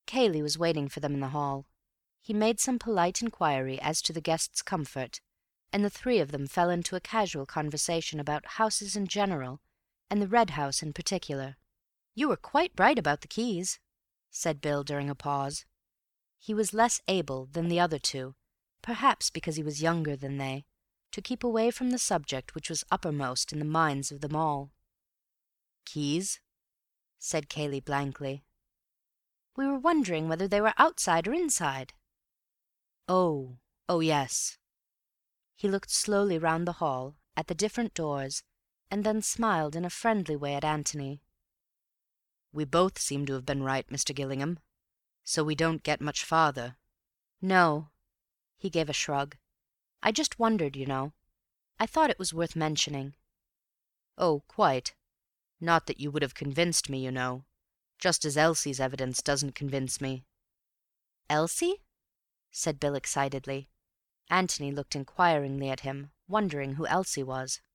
Cayley was waiting for them in the hall. He made some polite inquiry as to the guests' comfort, and the three of them fell into a casual conversation about houses in general, and the Red House in particular. "You were quite right about the keys," said Bill during a pause. He was less able than the other two, perhaps because he was younger than they, to keep away from the subject which was uppermost in the minds of them all. "Keys?" said Cayley blankly. "We were wondering whether they were outside or inside." "Oh, yes." He looked slowly round the hall, at the different doors, and then smiled in a friendly way at Antony. "We both seem to have been right, Mr. Gillingham, so we don't get much farther." "No." He gave a shrug. "I just wondered, you know. I thought it was worth mentioning." "Oh, quite. Not that you would have convinced me, you know. Just as Elsie's evidence doesn't convince me." "Elsie?" said Bill excitedly. Antony looked inquiringly at him, wondering who Elsie was.